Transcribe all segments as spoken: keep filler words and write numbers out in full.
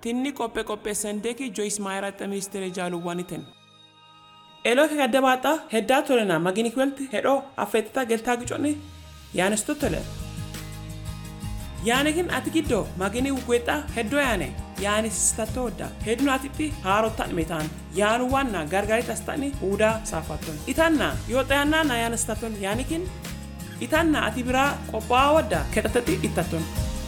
tinni qoppe qoppe sendeki Joyce Meyer at ministere jaluwaniten elo ke gadabata hedda tolena magini kwelti hedo affetta gelta giconi yaane stotole yaane kin atikiddo magini ukweta heddo yaane yaani statoda hedno atitti harotta metan yaanu wanna gargari tastani uda safaton itanna yotayanna na yaana staton yaani kin itanna atibira qopawada ketatati ittaton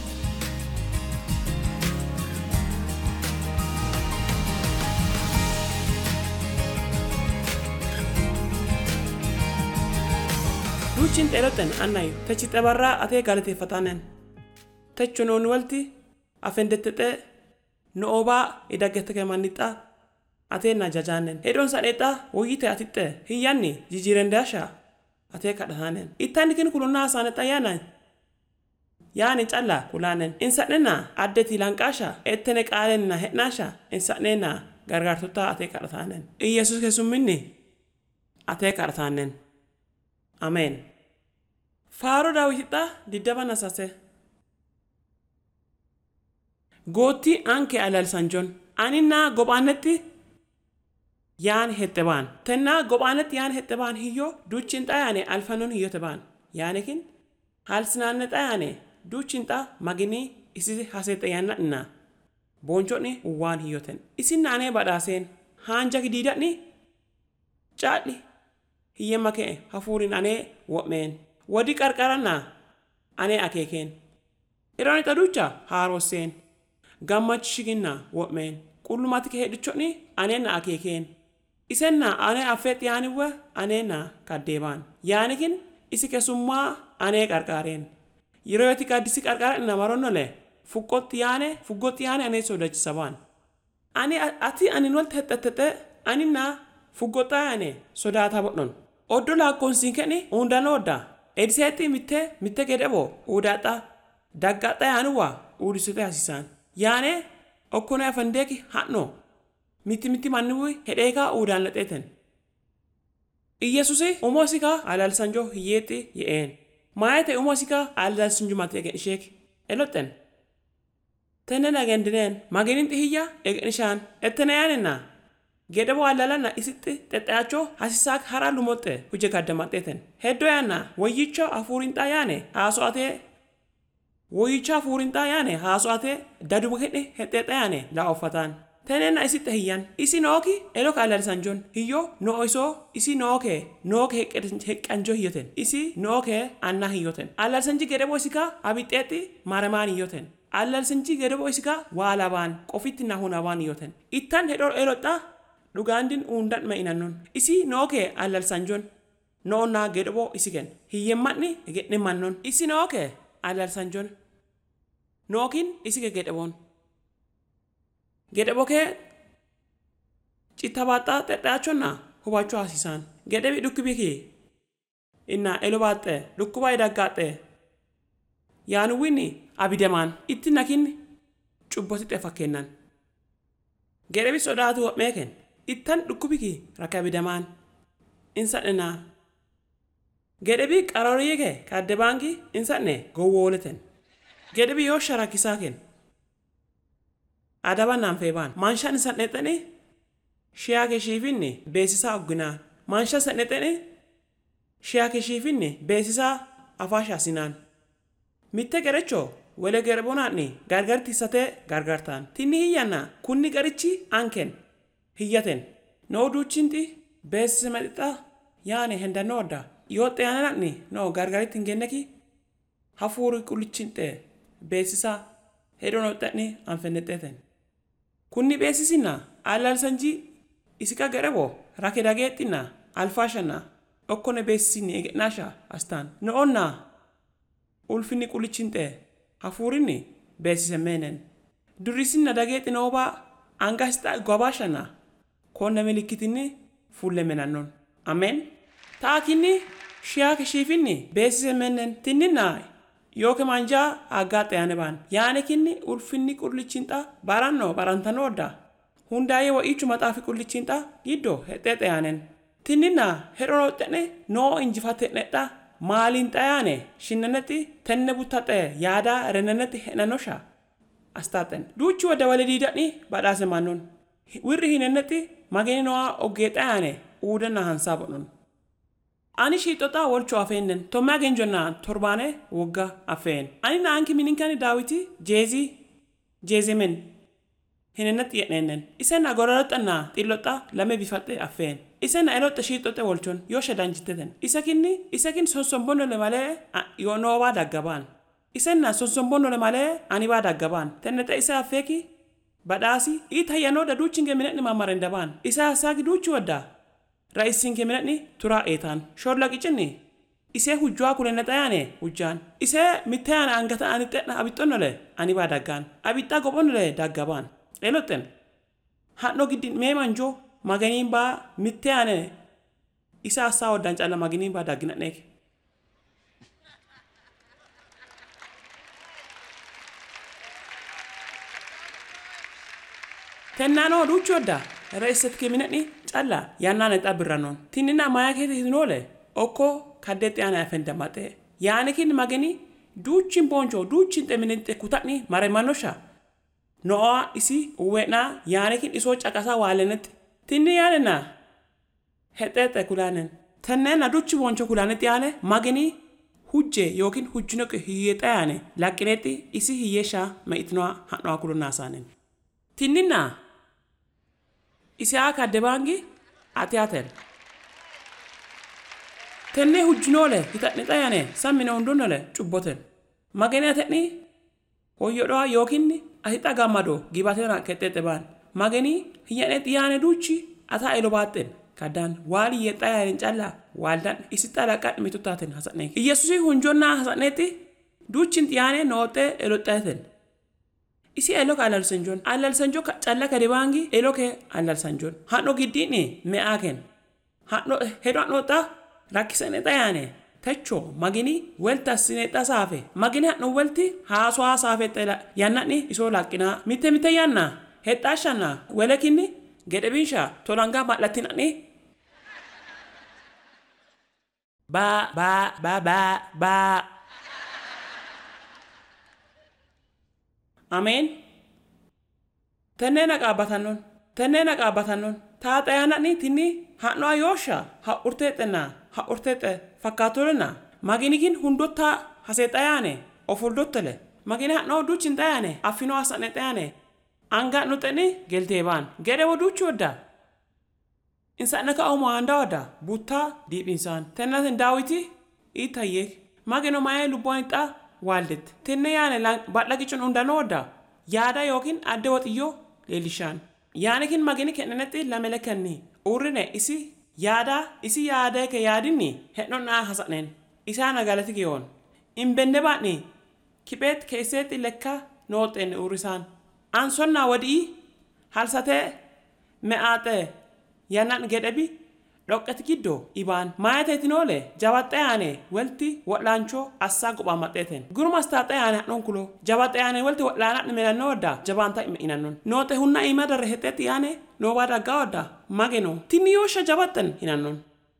duchin teloten annay techite barra ate galate fatanen techonon walti afendette nooba idagete kemanita ate na jajanen hedon sadeta woyite atitte hiyanni jijirendasha ate kadhanen itanikin kuluna saneta yana yani challa kulanen insadena addeti lankasha ettene qalenna hednasha insadena gargartota ate kadhanen iyesus kesumminni ate kadhanen amen faro dawita didabana sase goti anche alal sanjon anina gobanetti yan hetteban tenna gobanet yan hetteban hiyo duchinta yani alfanon hiyo teban yani kin halsnanne tayane duchinta magini isi hasete yanna na bonchoni uwan hiyoten isin ane badasen hanja gididani chadli hiyemake hafurin ane women wadi qarqarana ane akeken ironi taducha harosen gammachigina women kullumatike hedichoni anena akeken isenna ane afet yani wa anena kadeban yani kin isike summa ane qarqaren yiroyati kadisi qarqara na maronole fukot yani fugot yani ane sodach saban ani ati aninol tetetete anina fugota yani sodata bodon odola konsinkeni undanoda edseti mitte mitte gedebo udata daggata yani wa udisute asisan yani okkona afandeki hanno miti miti manwi hedeka udan leteten iyesusi umosika alal sanjo yeti yeen maete umosika alal sanjo matege shek eloten tenena gendinen maginin tihiya egenishan etena yanena gedebo alalana isitti tetacho hasisak haralu motte huje kaddamateten heddo yana woyicho afurinta yane asoate woyicha furinta yane hasoate dadubu hede heteta yane la ofatan tenena isitte hiyan isi noki elo kalal sanjon hiyo no iso isi noke noke hekanjo hiyoten isi noke anna hiyoten alal sanji gedebo isika abiteti maramani hiyoten alal sanji gedebo isika walaban qofiti nahunaban hiyoten ittan hedor elota dugandin undat ma inanon isi noke alal sanjon no na gedebo isigen hiyemmatni gedne mannon isi noke alal sanjon nokin isike gedebon gedeboke chitabata tetachona hubacho asisan gedebi dukubiki inna elobate dukubai daggate yanu wini abideman itinakin chubboti tefakenan gedebi sodatu meken ittan dukubiki rakabideman insadena gedebi qaroriyeke kadebangi insadne gowoleten gedebi yo sharakisaken adaba namfeban manshan sanetani shiake shifinni besisa oguna manshan sanetani shiake shifinni besisa afasha sinan mitte gerecho wele gerbonani gargarti sate gargartan tinni hiyana kunni garichi anken hiyaten no duchinti besisa medita yani hendanoda yote yanani no gargaritin genneki hafuri kulichinte besisa hedono tani anfeneteten kunni besisina alal sanji isika gerebo rakedagetina alfashana okkone besisini egenasha astan no onna ulfini kulichinte hafurini besise menen durisinna dagetino oba angasta gobashana konna melikitini fulle menannon amen taakini shiake shifini besise menen tinina yoke manja agate yaneban yani kinni ulfinni kullichinta baranno barantanoda hundaye wo ichu matafi kullichinta giddo hetete yanen tinina heronotene no injifate netta malinta yane shinnaneti tenne butate yada renaneti henanosha astaten duuchu wada walididani badase manon wirri hinennati mageni no ogetaane udana hansabon ani shitota wolcho afenen to magen jonna torbane wogga afen ani na anki mininkani dawiti jezi jezemen hinennati yenenen isena gororotana tilota lame bifatte afen isena elota shitote wolchon yosha danjiteten isakinni isakin sonsombono le male yono wa dagaban isena sonsombono le male ani wa dagaban teneta isa afeki badasi ita yano da duchinge minetni mamarendaban isa sagi duchu wada raisinge minetni tura etan shorla kichenni ise hujwa kulenata yane hujjan ise mitana angata anitena abitonole ani wa dagan abita gobonole dagaban eloten hatno gidin memanjo maganimba mitane isa sawo dancala maganimba dagina nek tenano duchoda reset keminani calla yanana tabiranon tinina mayakete hinole oko kadete ana afenda mate yani kin magani duchin bonjo duchin teminente kutani mare manosha no isi uwena yani kin iso chakasa walenet tinni yanena hetete kulanen tenena duchi bonjo kulanet yane magani hujje yokin hujjuno ke hiyeta yane lakineti isi hiyesha ma itno hanno akuluna sanen tinnina isi aka debangi atiaten tenne hujjunole hitatnita yane sammina undonole cubboten magani atni hoyodo yokinni ahita gamado gibatena ketete ban magani hiyane tiyane duchi ata elobaten kadan wali yeta yane challa waldan isitala kat mitutaten hasane yesusi hunjonna hasaneti duchin tiyane note elotaten isi elok alal sanjon alal sanjo challa kadibangi eloke alal sanjon hanno gidini me aken hanno hedo nota rakisene tayane techo magini welta sineta safe magini hanno welti haso safe tela yanani iso lakina mite mite yanna hetashana welekini gedebinsha tolanga matlatinani ba ba ba ba ba amen tenena qabatanon tenena qabatanon ta tayanani tinni hanno ayosha ha urtetena ha urtete fakatolena maginikin hundota hasetayane ofuldotele magini hanno duchin tayane afino asane tayane anga nuteni gelteban gede woduchoda insana ka omo anda oda buta deep insan tenaten dawiti itaye mageno maye lubonita waldet tenne yane lang badlagichon undanoda yada yokin adde wotiyo lelishan yani kin magini keneneti lamelekanni urine isi yada isi yada ke yadini hednona hasanen isana galati giyon imbende bani kibet keset lekka noten urisan ansonna wadi halsate meate yanan gedebi dokkat giddo iban maate tinole jabatayane welti walancho assa goba mateten guruma statayane nonkulo jabatayane welti walana melanoda jabanta inanon note hunna imada reheteti yane no wada gawda mageno tiniyosha jabaten inanon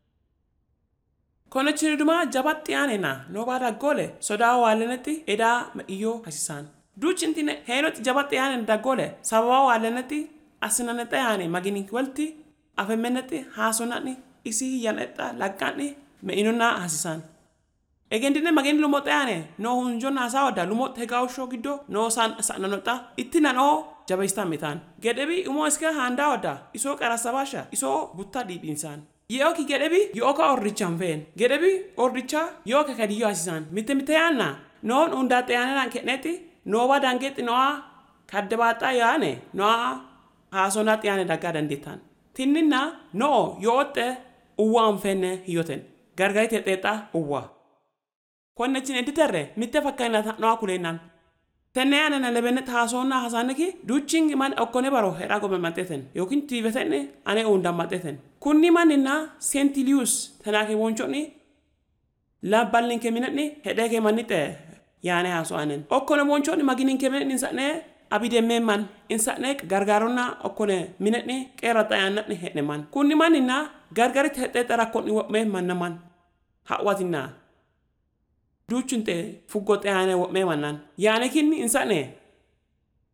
kono chiriduma jabatti yane na no wada gole soda waleneti eda iyo hasisan duchintine henot jabatti yane da gole sababa waleneti asinaneta yane magini welti afemeneti hasonani isi yaneta lakani me inuna hasisan egendine mageni lumotane no hunjona sawda lumot hegawsho giddo no san sananota itina no jabaista metan gedebi umoska handa oda iso karasabasha iso butta dib insan yoki gedebi yoka orricham ven gedebi orricha yoka kadiyo hasisan mite mite yana non undate yana keneti no wadangeti no kadebata yane no hasonat yane daga danditan tinninna no yote uwam fenne yoten gargaite teta uwa konne chin editerre mitte fakkana no akulenan tenene na lebenet hasona hasaneki duching man okone baro hera go mateten yokin tivetene ane unda mateten kunni manina Sentilius tanake wonchoni la ballin keminani hedeke manite yani haso anen okone wonchoni maginin keminani sane abide memman insane gargarona okone minetni qerata yanni hedne man kunni manina gargarit hedde tarakoni womme mannaman hawatina duchunte fugote ane womme manan yani kinni insane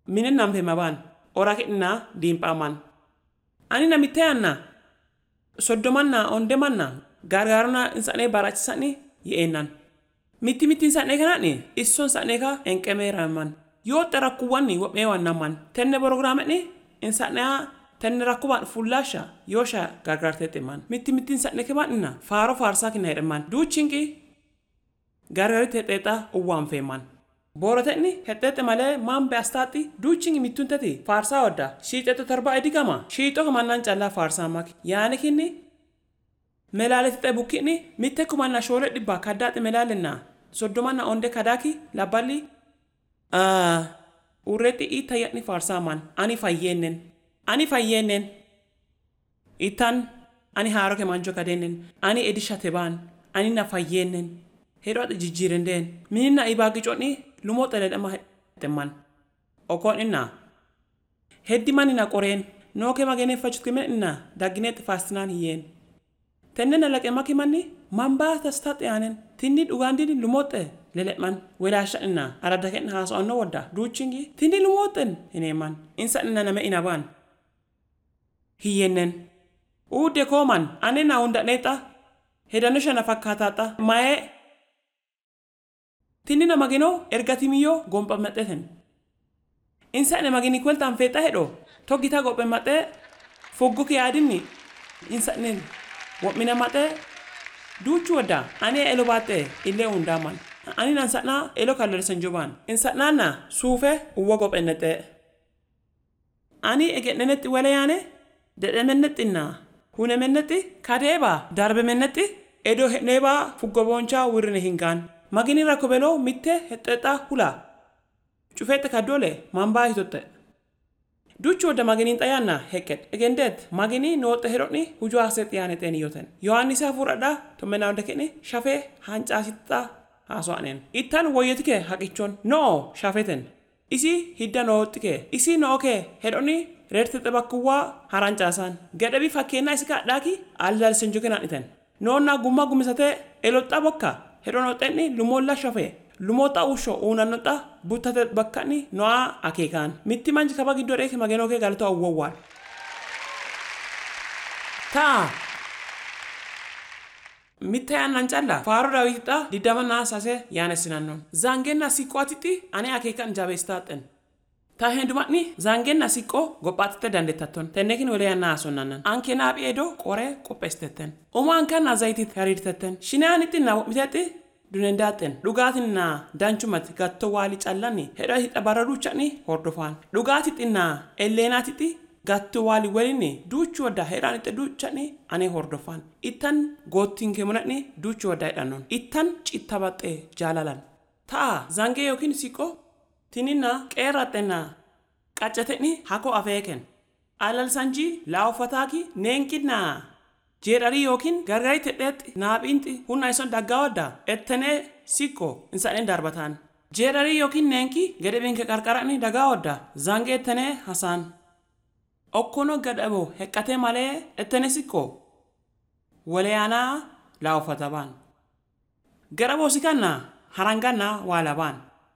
minen nampe maban ora kitna dimpaman ani namite anna soddomanna ondemanna gargarna insane barachisani yeenan miti miti insane kanani isson sane ka enkemeraman yo tarakuwani womewanna man tenne programni insane tenne rakuban fullasha yosha gargartete man miti miti insane kemanna faro farsa kinere man duchinki gargarite teta uwan feman boroteni hetete male mambe astati duchingi mituntati farsa oda shiiteto tarba edikama shiito kamannan challa farsa mak yani kinni melalete bukini mitte kumanna shole dibba kadate melalena soddomanna onde kadaki labali ah ureti itayani farsa man ani fayenen ani fayenen itan ani haroke manjo kadenen ani edishate ban ani na fayenen herote jijirenden minna ibagi joni lumotele dama teman okon inna heddi manina qoren noke magene fachutke menna daginet fastnan yen tennena lake makimanni mamba tastat yanen tinni ugandini lumote leletman welasha inna arada ken haso onno wodda duchingi tinni lumoten eneman insa inna name inaban hiyenen ude koman anena unda neta hedanosha na fakatata mae tinina magino ergatimiyo gompa mateten insane magini kweltan feta hedo togita gope mate foggo ki adini insane womina mate duchu wada ani elo bate ille undaman ani nansana elo kalor sanjoban insana na sufe uwo gope nete ani egeneneti wala yane de mennetina hune menneti kadeba darbe menneti edo neba fuggo boncha wirne hingan magini rakobelo mitte heteta hula chufete kadole mamba hitote ducho da magini tayana heket egendet magini note heroni hujo aset yani teni yoten yohani safurada to menawde kene shafe hanca sitta hasoanen itan woyetike haqichon no shafeten isi hidda notike isi noke heroni rerte bakkuwa harancasan gedebi fakena isika daki aldal senjukena iten nonna gumma gumisate elota bokka herono tenni lumolla shafe lumota usho unanota butate bakkani noa akekan mitti manji kabagi dore ke mageno ke galto awwal ta mitte ananchalla faro dawita didamana sase yana sinannon zangenna sikwatiti ane akekan jabestaten ta hendumani zangenna sikko gopatete dandetaton tennekin wele yana asonnanan anke nabi edo qore qopesteten oma ankan azaiti tarirteten shinaniti na mitati dunendaten dugatinna danchumat gatto wali callani heda hita bararuchani hordofan dugatinna ellenatiti gatto wali welini duchu wada hedanite duchani ane hordofan itan gotinke munani duchu wada danon itan cittabate jalalan ta zange yokin siko tinina qeratena qachateni hako afeken alal sanji laofataki nenkina Jerari yokin gargari tedet naabinti hunna ison dagawada ettene siko insane darbatan Jerari yokin nenki gedebinke qarqarani dagawada zange ettene hasan okkono gadabo hekkate male ettene siko waleyana laofataban garabo sikanna harangana walaban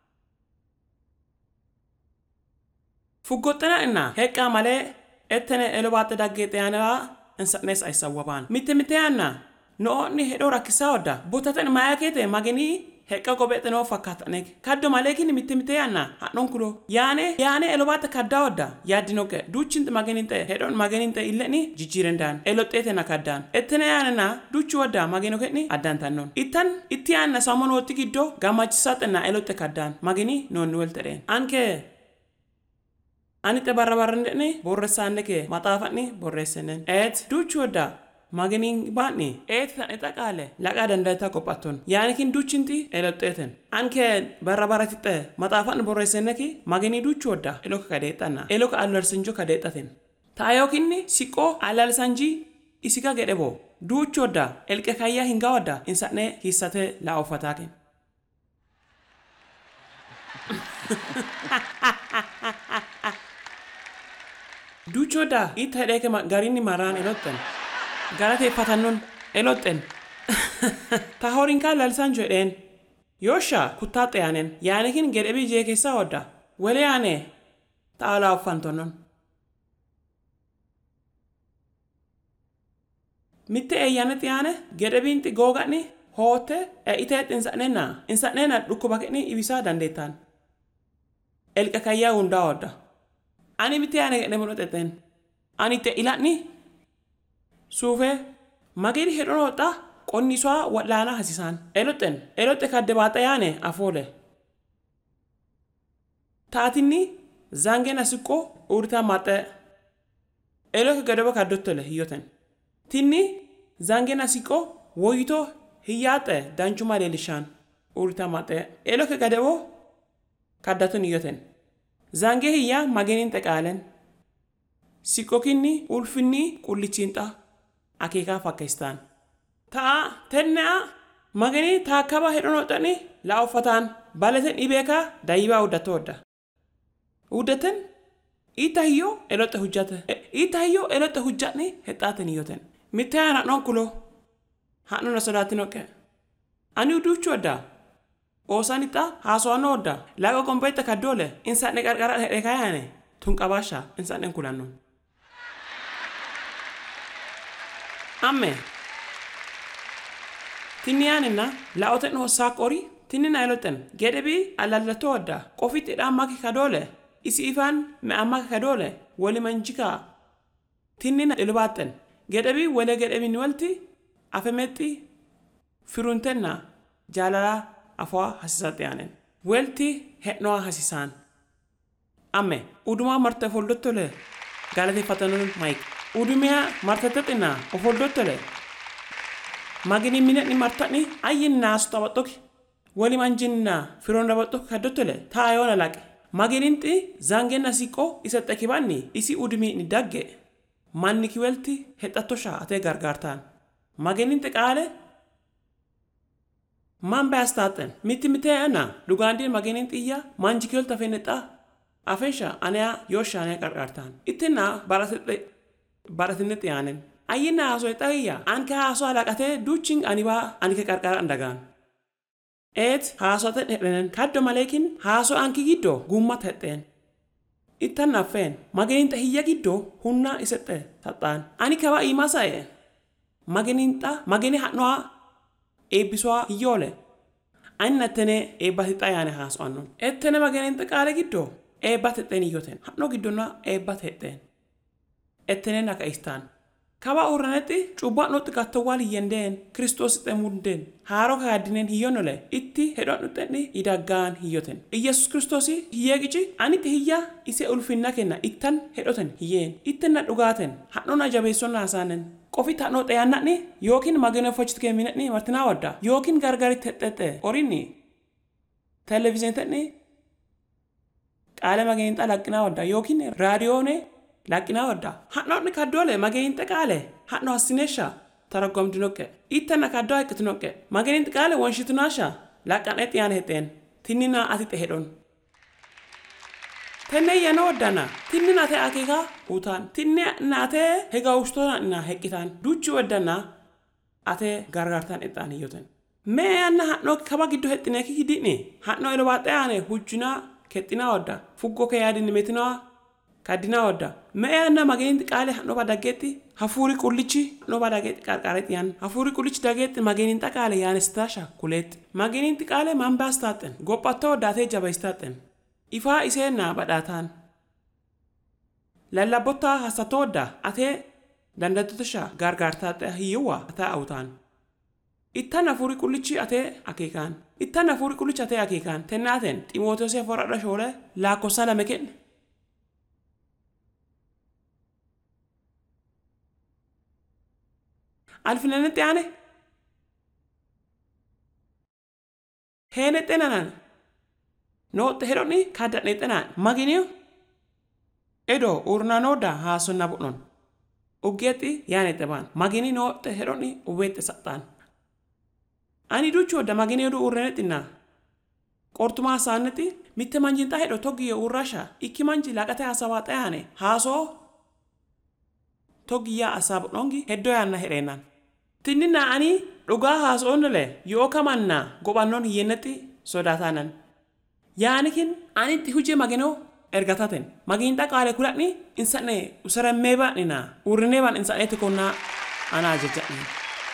fugotena inna hekka male ettene elobate daggete yana ensanes aisawaban mitte mitte anna no ni hedo rakisa oda botaten mayakete magini hekka gobete no fakatanek kaddo malekini mitte mitte anna hanon kulo yane yane elobata kadda oda yadinoke duchinte mageninte hedon mageninte illeni jijirendan elotete nakaddan etene yanana duchu oda magenoke ni addantannon itan itti anna samon woti giddo gamachisatena elote kaddan magini non welteden anke Anite barrabarrendeni borresanne ke matafani borresenen et duchoda maganin bani et tan etakale laqa dandata kopaton yani kin duchinti eloteten anke barrabaratite matafani borresenne ki magini duchoda elok kadetana elok allersenjo kadetaten tayo kinni siko alalsanji isika gedebo duchoda elke kayya hingawada insane hisate la ofataken Duchoda it hedeke garini maran elotten garate patannon elotten tahorin kalal sanjo den yosha kutate yanen yanekin gedebi je kesa oda wele yane Ta'ala uffantonon. Mitte eeyyanati yaane gedebinti googani hoote e iteet insa'nena insa'nena dhukkubakni ibisaa dandeettaan. Elqa kayyaa hundaa hodda. Ani mitte yaane gedhe mul'ateteen. Ani te ila'ni suufee magiri hedhon hodha qonni isaa wal'aanaa hasisaan. Elotten elotte kadde baata yaane afoole. Taatinni zangeen asiqqoo uuritaa maaxee. Elokka gadaba kaddottole hiyyoten. Tinni zangeen asiqqoo woyitoo hiyyaate danchuma leelishaan uuritaa maaxee. Elokka gadaboo kaddatun hiyyoten. Zangee hiyyaa mageniin xeqaalen. Siqqookinni ulfinni qullichiinxa akeekaa fakkeestaan. Ta'a tennaa magenii taakkaba hedhon hodhani laa uffataan baleten ibeekaa daayibaa uddatoo hodda. Uddaten ita hiyo elotte hujjate. Ita hiyo elotte hujjatni hexxaaten hiyyoten. Mitte yaa haadhoon kuloo haadhoon asodaatin oqqe. Ani uduuchu hodda. Oosaan ixaa haasawannoo hodda. Laaqa qombeetta kaddoole insaadne qarqara hedhee kaayaane tun qabaashaa insaadnen kulannoon. Amme tinni yaanina laa'oten hossaa qorii tinni na elotten gedhebii alallatoo hodda qofitti dhaan maki kadoole. Isi ifaan me amma kadoole wali manjikaa tinni na ilbaatten gedhebii wale gedhebiin walti afemetti firuntenna jaalalaa afaa hasisaatti aanen welti hedhnoo hasisaan. Amme udumaa marta foldottole galateeffatanoon maayik udumiyaa martatettina offoldottole magini minetni martani ayyin naasu taphaxoki wali manjinna firoon rabaxoki kaddottole taayoona laqe. Magininti zangeen asiqqoo isa xekibanni isi udumii ni dagge manni kiwelti hedhattoshaa atee gargaartaan. Magininti qaale man baastaaten miti mitee ana dhugaandiin magininti iyyaa manji kiwelta fennexaa afeensha anayaa yooshaanee gargaartaan. Ittinaa baratinnetti yaanen ayyinna haasoo ixaayyaa anka haasoo alaqatee duuchin anibaa anike qarqara ndagaan. Et haasoten hedhenen kaddo maleekin haasoo anki giddoo gummat hedheen. Ittan naffeen mageniinta hiyya giddoo hunnaa isexxe taxxaan. Ani kabaa iimasa'e mageniinta mageni hadnoa eebbisuwaa hiyyoole. Ani nattene eebbat hixaa yaane haasoo annon. Ettene mageniinta qaale giddoo eebbat hedheen hiyyoten. Hadnoo giddonna eebbat hedheen. Ettene naka istaan. Kaba urranetti cubbaa nutti kattowwal hiyyendeen Kiristoos xemundeen haaroo kaaddineen hiyyonnole itti hedhon nutteni idaggaan hiyyoten. Iyesus Kiristoos hiyyeeqichi anitti hiyyaa ise ulfinna kenna ittan hedhoten hiyyeen ittenna dhugaaten hadhona jabeessonna hasaanen qofit hadhoo xeyaanna'ni yookiin mageneeffachitu keeminetni martinaa wadda yookiin gargaritti hedhexxe orinni televiziyoonetni qaale mageniinxa laqqinaa wadda yookiin raadiyoone laqqinaa wadda hadhoonni kaddoole mageniinxa qaale hadhoo hassineesha taraggomdinoqqe ittanna kaddoo haqqitinoqqe mageniinxa qaale wonshitunaasha laqqanee xiyaan hexeen tinninaa atixe hedhon. Tenne yana waddana tinni naatee akeekaa utaan tinni naatee hega ushtoona heqqitaan duuchi waddana atee gargaartaan exxaan hiyyoten. Mee anna hadhoo kaba giddoo hexxinee kikidhi'ni hadhoo elobaaxee aane hujjinaa kexxinaa wadda fuggoo kee yaadinni meetinaa kaddinaa wadda mee anna mageniinti qaale hadhoo badaggeetti hafuuri qullichi hadhoo badaggeetti qarqaareetti yaan hafuuri qullichi dageetti mageniinta qaale yaanestaasha kuleetti mageniinti qaale man baastaaxen gophattoo waddaatee jabaystaaxen ifaa iseenna badhaataan lallabbottaa hassatoo wadda atee dandattotosha gargaartaaxe hiyyuwa ataa awutaan ittan hafuuri qullichi atee akeekaan ittan hafuuri qullichi atee akeekaan tennaaten Ximootoosee foradha shoole laakkosaa lame kenne. Alfinenetti aane heenexxenanan nootte hedhonni kaddadheexxenaan maginiyo edo urnanoodda haasonna bu'non uggeetti yaanexxe baan magini nootte hedhonni ubeexxe saxxaan. Ani duuchu wadda magini edu urrenexxinaa qortumaa saannetti mitte manjinxaa hedho toggiyo urrasha ikki manji laqate haasawaa xayaane haasoo toggiyaa asaa bu'nongi heddoo yaanna hedheennan. Tinni naani dhugaa haasoonnole yoo kamanna gobannoon hiyyennetti sodaataanan. Yaanikin anitti hujii magenoo ergataten maginta qaale kulani insane usarammeba nina urneban insane tikonna ana jajjani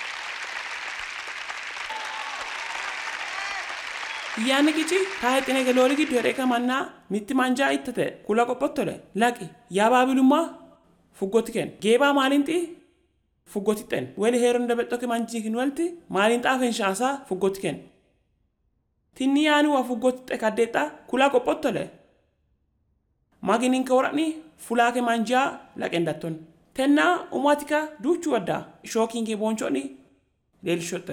yaani kichi taayetine gelori gi dere kamanna mitti manja ittete kula qopottole laqi yaababilumma fuggotiken geeba maalinti fuggotiten weli heeron dabettoke manjikin walti maalinta fen shaasa fuggotiken tinni yaani wa fuggotte kadeta kula qopottole maginin kawrani fulake manja laqendaton tenna umatika duchu wadda shokinge bonchoni del shotte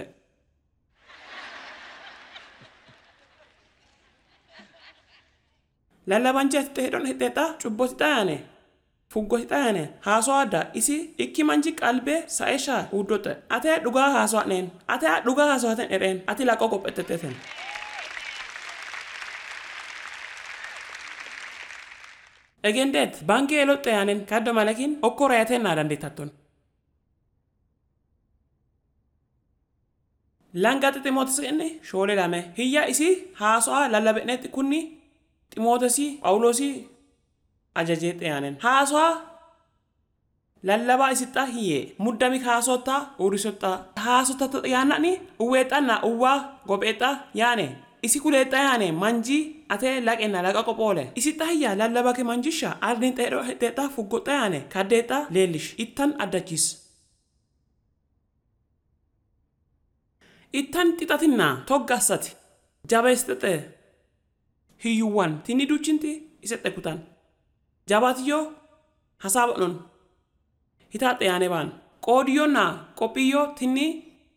lalla banjete hedon heteta cubbotita yane fuggotita yane haaso adda isi ikki manji qalbe saesha udote ate duga haaso anen ate duga haaso aten eren ati laqo qopeteten egendet banke elotte yanen kaddo malakin okkora yaten na danditatton langate timotes enne shole lame hiya isi haaso lallabenet kunni timotesi paulosi ajajete yanen haaso lallaba isitta hiye muddami haasota urisota haasota yanani uwetana uwa gobeta yane isi kuleta yane manji ate laqena laqa qopole isi tahya lallaba ke manjisha ardin tedo heteta fuggota yane kadeta lelish ittan adachis ittan titatinna toggassati jabestete hiyuwan tinni duchinti isette kutan jabatiyo hasabonon hitate yane ban qodiyo na qopiyo tinni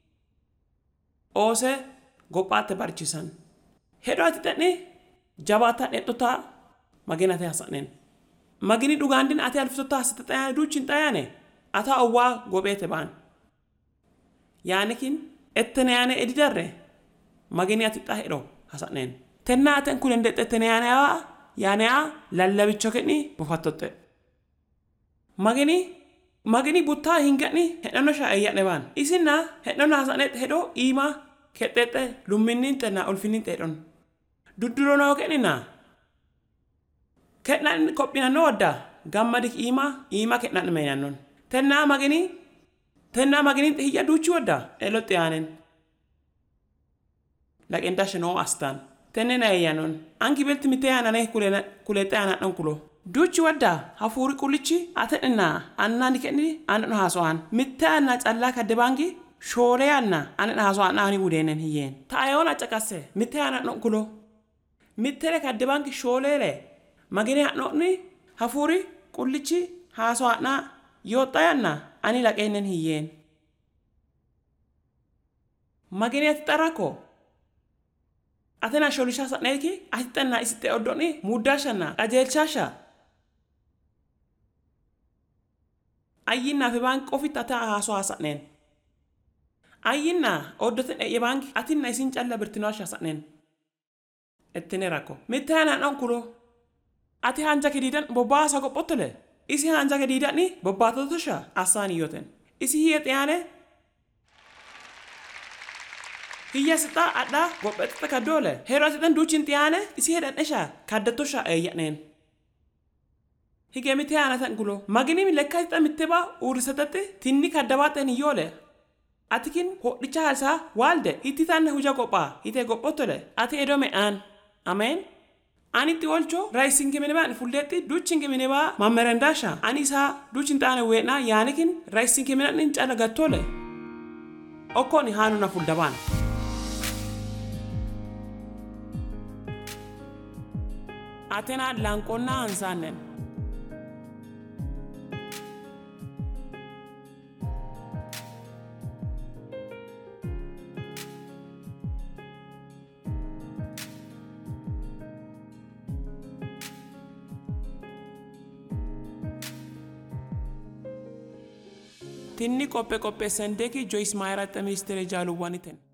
ose gopate barchisan hedo atitani jabata etota magenate hasanen magini dugandin ate alfutota hasata yane duchin tayane ata awwa gobete ban yanekin ettene yane edidarre magini atita hedo hasanen tenna aten kulende ettene yane ya yane a lallabichokeni bufattote magini magini butta hingani hedano sha ayane ban isinna hedano hasanet hedo ima ketete luminin tena ulfinin tedon dudurono kenina ketnan kopina noda gammadik ima ima ketnan menanon tenna magini tenna magini hiya duchi wada elote yanen laqenta shno astan tenena yanon anki belti miteyana ne kulena kuleta yana dan kulo duchi wada hafuri kulichi atenna annani kenni anan hasoan mitana challa kadebangi shore yanna anan hasoan ani budenen hiyen tayona chakase miteyana dan kulo mittere kadebangi sholele magini hanoni hafuri kulichi hasoana yotayanna ani laqenen hiyen magini atarako atena sholisha saneki atena isite odoni mudashana ajelchasha ayina fe bank ofitata haso hasanen ayina odoten e bank atina isin challa bertinosha sanen ettenerako mitana nankulo ati hanja kedidan bobasa ko potole isi hanja kedidan ni bobato tosha asani yoten isi hiyet yane hiya sita ada gobeta kadole herasitan duchin tiane isi hedan esha kadatosha ayanen hige mitana tankulo magini mi lekkata mitteba urisatate tinni kadabaten yole atikin hodicha halsa walde ititan huja gopa ite gopotole ati edome an amen ani ti olcho rising ke meneba fulleti duchin ke meneba mamerendasha ani sa duchin tane wena yanikin rising ke menan nin chala gatole okoni hanu na fuldaban atena lankonna ansanen tinni koppe koppe sendeki Joyce Mayra ministere jaluwaniten